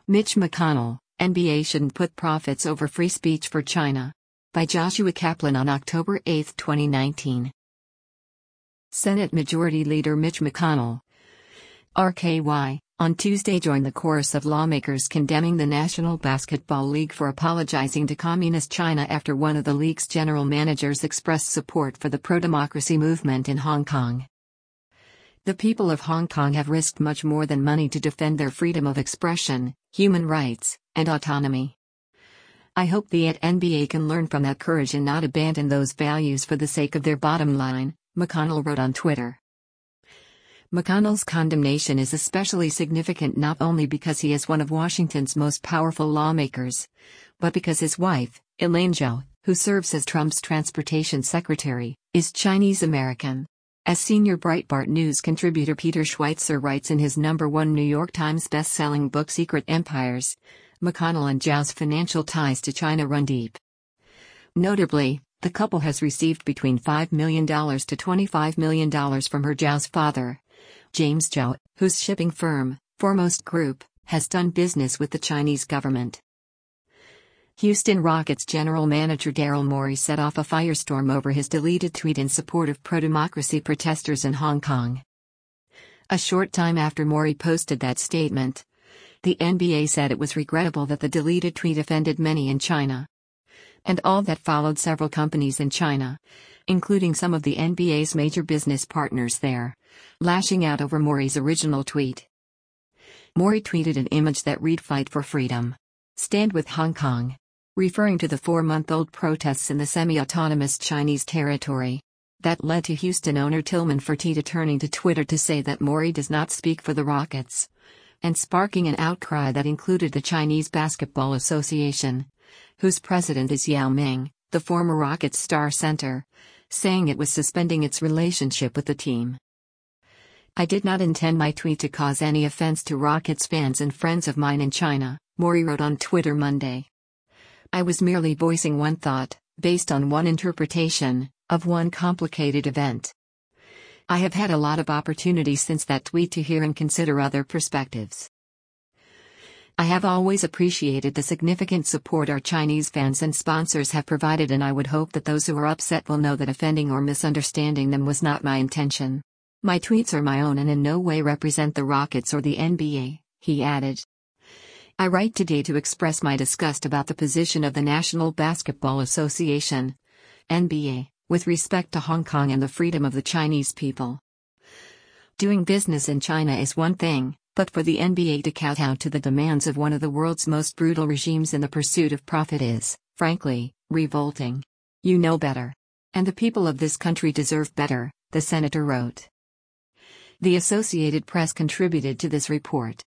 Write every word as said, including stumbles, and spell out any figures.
Mitch McConnell, N B A shouldn't put profits over free speech for China. By Joshua Kaplan on October eighth, twenty nineteen. Senate Majority Leader Mitch McConnell, R K Y, on Tuesday joined the chorus of lawmakers condemning the National Basketball League for apologizing to Communist China after one of the league's general managers expressed support for the pro-democracy movement in Hong Kong. The people of Hong Kong have risked much more than money to defend their freedom of expression, human rights, and autonomy. I hope the N B A can learn from that courage and not abandon those values for the sake of their bottom line, McConnell wrote on Twitter. McConnell's condemnation is especially significant not only because he is one of Washington's most powerful lawmakers, but because his wife, Elaine Chao, who serves as Trump's transportation secretary, is Chinese American. As senior Breitbart News contributor Peter Schweitzer writes in his number one New York Times best-selling book Secret Empires, McConnell and Chao's financial ties to China run deep. Notably, the couple has received between five million dollars to twenty-five million dollars from her Chao's father, James Chao, whose shipping firm, Foremost Group, has done business with the Chinese government. Houston Rockets general manager Daryl Morey set off a firestorm over his deleted tweet in support of pro-democracy protesters in Hong Kong. A short time after Morey posted that statement, the N B A said it was regrettable that the deleted tweet offended many in China. And all that followed several companies in China, including some of the N B A's major business partners there, lashing out over Morey's original tweet. Morey tweeted an image that read "Fight for Freedom. Stand with Hong Kong," referring to the four-month-old protests in the semi-autonomous Chinese territory. That led to Houston owner Tillman Fertitta turning to Twitter to say that Morey does not speak for the Rockets, and sparking an outcry that included the Chinese Basketball Association, whose president is Yao Ming, the former Rockets star center, saying it was suspending its relationship with the team. "I did not intend my tweet to cause any offense to Rockets fans and friends of mine in China," Morey wrote on Twitter Monday. "I was merely voicing one thought, based on one interpretation, of one complicated event. I have had a lot of opportunities since that tweet to hear and consider other perspectives. I have always appreciated the significant support our Chinese fans and sponsors have provided, and I would hope that those who are upset will know that offending or misunderstanding them was not my intention. My tweets are my own and in no way represent the Rockets or the N B A," he added. "I write today to express my disgust about the position of the National Basketball Association, N B A, with respect to Hong Kong and the freedom of the Chinese people. Doing business in China is one thing, but for the N B A to kowtow to the demands of one of the world's most brutal regimes in the pursuit of profit is, frankly, revolting. You know better. And the people of this country deserve better," the senator wrote. The Associated Press contributed to this report.